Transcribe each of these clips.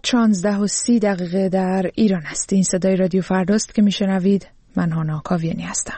ساعت 16:30 در ایران است. این صدای رادیو فرداست که میشنوید. من هانا کاویانی هستم.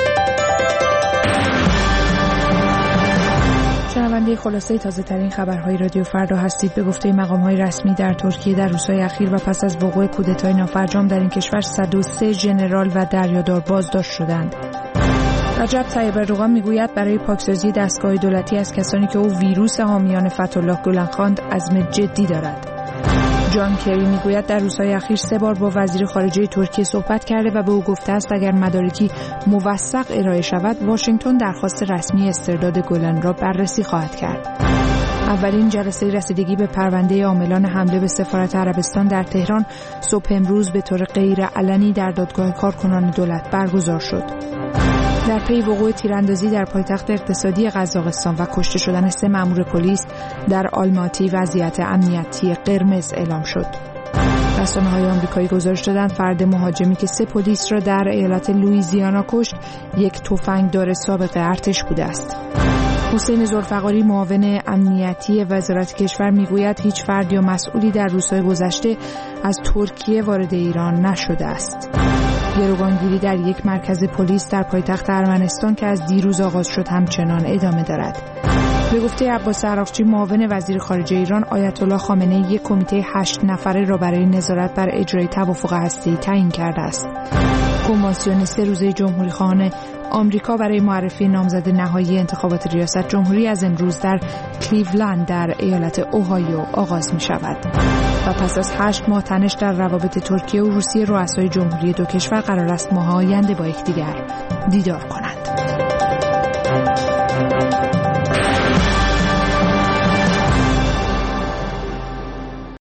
شنونده خلاصه تازه ترین خبرهای رادیو فردا هستید. به گفته مقام‌های رسمی در ترکیه در روزهای اخیر و پس از وقوع کودتای نافرجام در این کشور 103 ژنرال و دریادار بازداشت شدند. رجب طیب اردوغان میگوید برای پاکسازی دستگاه دولتی از کسانی که او ویروس حامیان فتح‌الله گلن خواند عزم جدی دارد. جان کری میگوید در روزهای اخیر 3 بار با وزیر خارجه ترکیه صحبت کرده و به او گفته است اگر مدارکی موثق ارائه شود واشنگتن درخواست رسمی استرداد گلن را بررسی خواهد کرد. اولین جلسه رسیدگی به پرونده عاملان حمله به سفارت عربستان در تهران صبح امروز به طور غیر علنی در دادگاه کارکنان دولت برگزار شد. در پی وقوع تیراندازی در پایتخت اقتصادی قزاقستان و کشته شدن 3 مأمور پلیس در آلماتی وضعیت امنیتی قرمز اعلام شد. رسانه‌های آمریکایی گزارش دادند فرد مهاجمی که 3 پلیس را در ایالت لوئیزیانا کشت یک تفنگدار سابق ارتش بوده است. حسین ذوالفقاری معاون امنیتی وزارت کشور میگوید هیچ فرد یا مسئولی در روزهای گذشته از ترکیه وارد ایران نشده است. گروگانگیری در یک مرکز پلیس در پایتخت ارمنستان که از دیروز آغاز شد همچنان ادامه دارد. به گفته عباس عراقچی معاون وزیر خارجه ایران، آیت الله خامنه‌ای یک کمیته 8 نفره را برای نظارت بر اجرای توافق هسته‌ای تعیین کرده است. کنوانسیون 3 روزه جمهوری‌خواهان آمریکا برای معرفی نامزد نهایی انتخابات ریاست جمهوری از امروز در کلیولند در ایالت اوهایو آغاز می شود و پس از 8 ماه تنش در روابط ترکیه و روسیه رؤسای جمهوری دو کشور قرار است ماه آینده با یکدیگر دیدار کنند.